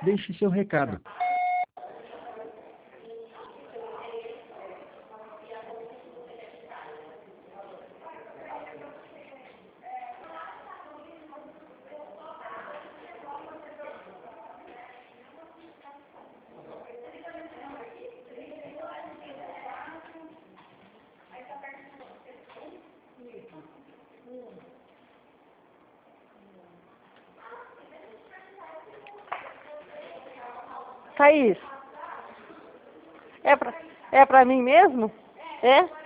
Deixe seu recado. Thaís, é pra mim mesmo? É?